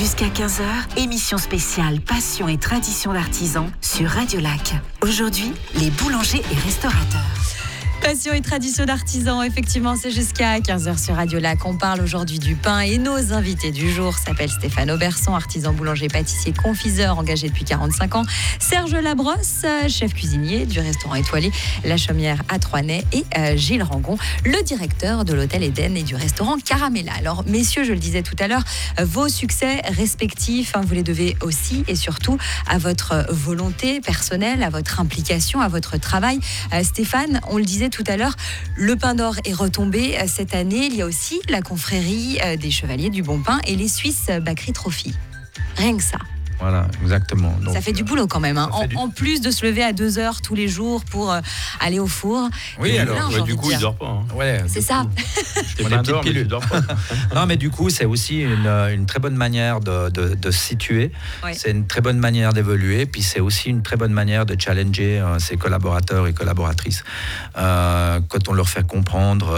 Jusqu'à 15h, émission spéciale Passion et tradition d'artisans sur Radio Lac. Aujourd'hui, les boulangers et restaurateurs. Passion et tradition d'artisans, effectivement, c'est jusqu'à 15h sur Radio Lac. On parle aujourd'hui du pain et nos invités du jour s'appellent Stéphane Auberson, artisan boulanger, pâtissier, confiseur, engagé depuis 45 ans. Serge Labrosse, chef cuisinier du restaurant étoilé La Chaumière à Troisnay. Et Gilles Rangon, le directeur de l'hôtel Eden et du restaurant Caramella. Alors, messieurs, je le disais tout à l'heure, vos succès respectifs, vous les devez aussi et surtout à votre volonté personnelle, à votre implication, à votre travail. Stéphane, on le disait tout à l'heure, le pain d'or est retombé cette année. Il y a aussi la confrérie des Chevaliers du Bon Pain et les Suisses Bakery Trophy. Rien que ça. Voilà, exactement. Donc, ça fait du boulot quand même. En plus de se lever à 2h tous les jours pour aller au four. Oui, alors du coup, il ne dort pas. Ouais, c'est ça. Je m'adore, mais il ne dort pas. Non, mais du coup, c'est aussi une très bonne manière de se situer. Oui. C'est une très bonne manière d'évoluer. Puis c'est aussi une très bonne manière de challenger ses collaborateurs et collaboratrices. Quand on leur fait comprendre,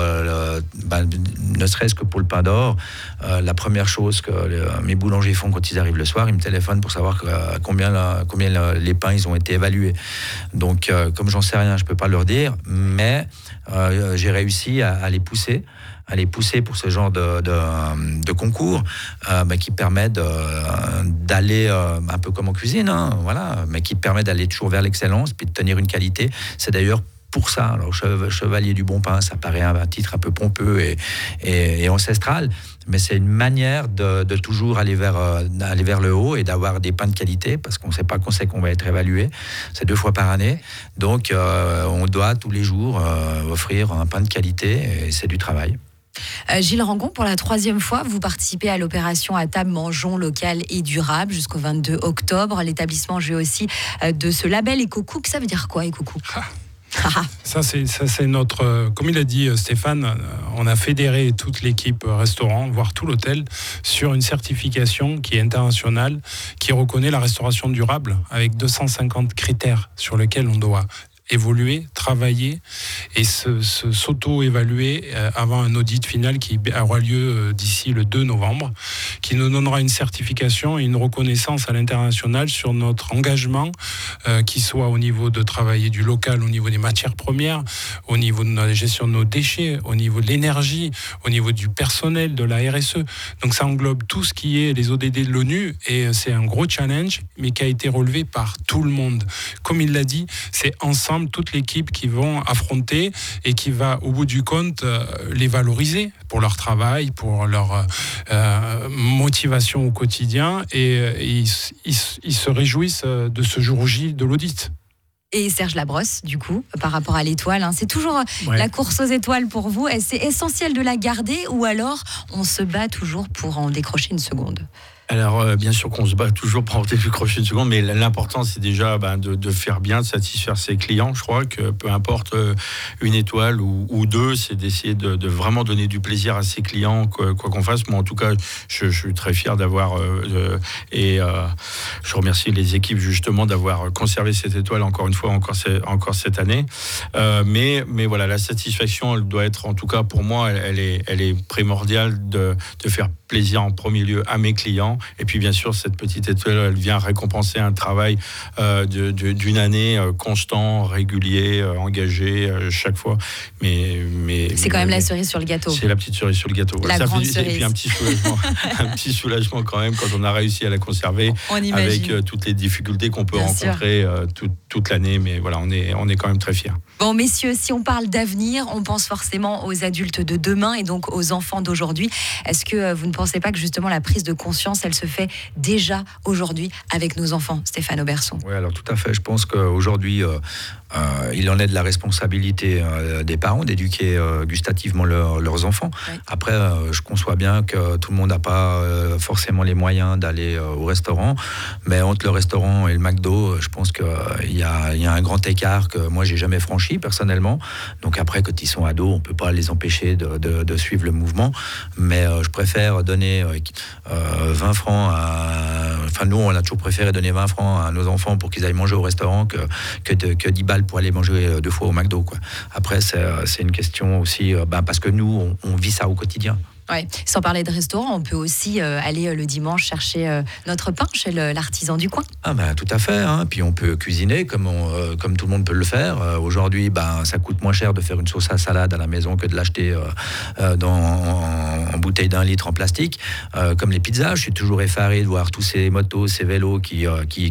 ne serait-ce que pour le pain d'or, la première chose que mes boulangers font quand ils arrivent le soir, ils me téléphonent pour savoir combien les pains ils ont été évalués. Donc, comme j'en sais rien, je peux pas leur dire, mais j'ai réussi à les pousser pour ce genre de concours qui permet d'aller un peu comme en cuisine, voilà, mais qui permet d'aller toujours vers l'excellence puis de tenir une qualité. C'est d'ailleurs pour ça. Alors, Chevalier du Bon Pain, ça paraît un titre un peu pompeux et ancestral, mais c'est une manière de toujours aller vers le haut et d'avoir des pains de qualité, parce qu'on sait qu'on va être évalué. C'est 2 fois par année. Donc, on doit tous les jours offrir un pain de qualité, et c'est du travail. Gilles Rangon, pour la 3e fois, vous participez à l'opération à table mangeons local et durable jusqu'au 22 octobre. L'établissement jouit aussi de ce label EcoCook. Ça veut dire quoi, EcoCook ? Ça c'est notre, comme il a dit Stéphane, on a fédéré toute l'équipe restaurant, voire tout l'hôtel, sur une certification qui est internationale, qui reconnaît la restauration durable avec 250 critères sur lesquels on doit évoluer, travailler et s'auto-évaluer avant un audit final qui aura lieu d'ici le 2 novembre, qui nous donnera une certification et une reconnaissance à l'international sur notre engagement, qui soit au niveau de travailler du local, au niveau des matières premières, au niveau de la gestion de nos déchets, au niveau de l'énergie, au niveau du personnel, de la RSE. Donc ça englobe tout ce qui est les ODD de l'ONU, et c'est un gros challenge, mais qui a été relevé par tout le monde. Comme il l'a dit, c'est ensemble toute l'équipe qui vont affronter et qui va au bout du compte les valoriser pour leur travail, pour leur motivation au quotidien, et ils se réjouissent de ce jour J de l'audit. Et Serge Labrosse, du coup, par rapport à l'étoile, c'est toujours la course aux étoiles pour vous. C'est essentiel de la garder, ou alors on se bat toujours pour en décrocher une seconde ? Alors, bien sûr qu'on se bat toujours pour en décrocher une seconde, mais l'important, c'est déjà de faire bien, de satisfaire ses clients. Je crois que peu importe une étoile ou 2, c'est d'essayer de vraiment donner du plaisir à ses clients, quoi qu'on fasse. Moi, en tout cas, je suis très fier d'avoir... je remercie les équipes, justement, d'avoir conservé cette étoile, encore une fois, encore cette année. Mais voilà, la satisfaction, elle doit être, en tout cas, pour moi, elle est primordiale de faire plaisir en premier lieu à mes clients. Et puis bien sûr, cette petite étoile, elle vient récompenser un travail d'une année constant, régulier, engagé chaque fois. Mais c'est quand même la cerise sur le gâteau. C'est la petite cerise sur le gâteau. La grande cerise. Et puis un petit soulagement quand même quand on a réussi à la conserver, avec toutes les difficultés qu'on peut rencontrer toute l'année. Mais voilà, on est quand même très fiers. Bon, messieurs, si on parle d'avenir, on pense forcément aux adultes de demain et donc aux enfants d'aujourd'hui. Est-ce que vous ne pensez pas que justement la prise de conscience, elle se fait déjà aujourd'hui avec nos enfants, Stéphane Auberson ? Oui, alors tout à fait. Je pense qu'aujourd'hui, il en est de la responsabilité des parents d'éduquer gustativement leurs enfants. Oui. Après, je conçois bien que tout le monde n'a pas forcément les moyens d'aller au restaurant, mais entre le restaurant et le McDo, je pense qu'il y a un grand écart que moi, j'ai jamais franchi personnellement. Donc après, quand ils sont ados, on ne peut pas les empêcher de suivre le mouvement, mais je préfère donner 20 francs Enfin, nous, on a toujours préféré donner 20 francs à nos enfants pour qu'ils aillent manger au restaurant que 10 balles pour aller manger 2 fois au McDo, quoi. Après, c'est une question aussi, parce que nous, on vit ça au quotidien. Ouais. Sans parler de restaurant, on peut aussi aller le dimanche chercher notre pain chez l'artisan du coin. Ah ben, tout à fait, hein. Puis on peut cuisiner comme tout le monde peut le faire. Aujourd'hui, ça coûte moins cher de faire une sauce à salade à la maison que de l'acheter en bouteille d'1 litre en plastique. Comme les pizzas, je suis toujours effaré de voir tous ces motos, ces vélos qui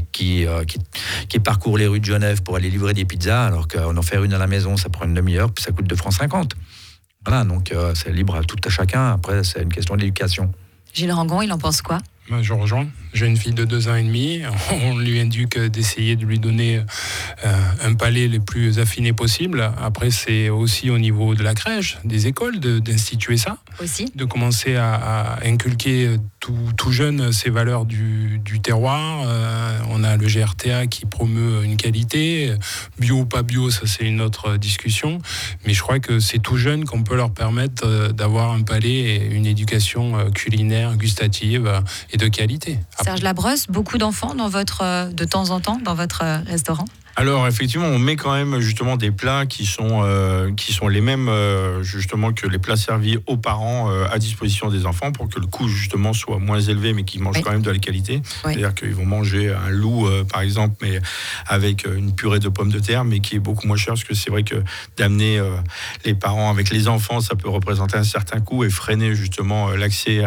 parcourent les rues de Genève pour aller livrer des pizzas, alors qu'en en faire une à la maison, ça prend une demi-heure, puis ça coûte 2,50 francs. Voilà, donc c'est libre à tout à chacun. Après, c'est une question d'éducation. Gilles Rangon, il en pense quoi ? Je rejoins. J'ai une fille de 2 ans et demi. On lui indique d'essayer de lui donner un palais le plus affiné possible. Après, c'est aussi au niveau de la crèche, des écoles, d'instituer ça. Aussi. De commencer à inculquer tout jeune ces valeurs du terroir. On a le GRTA qui promeut une qualité. Bio ou pas bio, ça c'est une autre discussion. Mais je crois que c'est tout jeune qu'on peut leur permettre d'avoir un palais et une éducation culinaire, gustative et de qualité. Serge Labrosse, beaucoup d'enfants de temps en temps dans votre restaurant ? Alors effectivement, on met quand même justement des plats qui sont les mêmes justement que les plats servis aux parents à disposition des enfants pour que le coût justement soit moins élevé, mais qu'ils mangent quand même de la qualité. Oui. C'est-à-dire qu'ils vont manger un loup par exemple, mais avec une purée de pommes de terre, mais qui est beaucoup moins cher, parce que c'est vrai que d'amener les parents avec les enfants, ça peut représenter un certain coût et freiner justement l'accès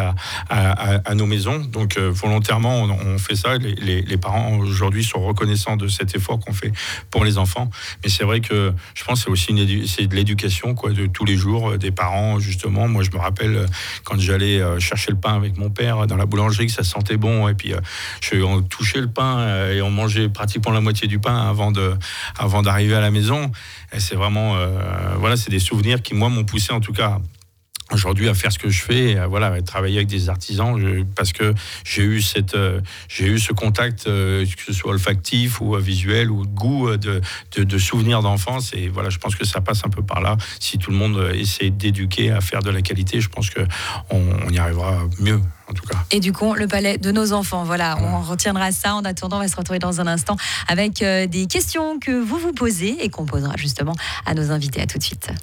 à nos maisons. Donc volontairement, on fait ça. Les parents aujourd'hui sont reconnaissants de cet effort qu'on fait pour les enfants, mais c'est vrai que je pense que c'est aussi c'est de l'éducation de tous les jours des parents justement. Moi je me rappelle quand j'allais chercher le pain avec mon père dans la boulangerie, que ça sentait bon, et puis on touchait le pain et on mangeait pratiquement la moitié du pain avant d'arriver à la maison. Et c'est vraiment c'est des souvenirs qui moi m'ont poussé en tout cas aujourd'hui à faire ce que je fais, à travailler avec des artisans, parce que j'ai eu ce contact, que ce soit olfactif ou visuel ou de goût, de souvenirs d'enfance, et je pense que ça passe un peu par là. Si tout le monde essaie d'éduquer à faire de la qualité, je pense qu'on y arrivera mieux. En tout cas. Éduquons le palais de nos enfants. Voilà, on retiendra ça. En attendant, on va se retrouver dans un instant avec des questions que vous posez et qu'on posera justement à nos invités. À tout de suite.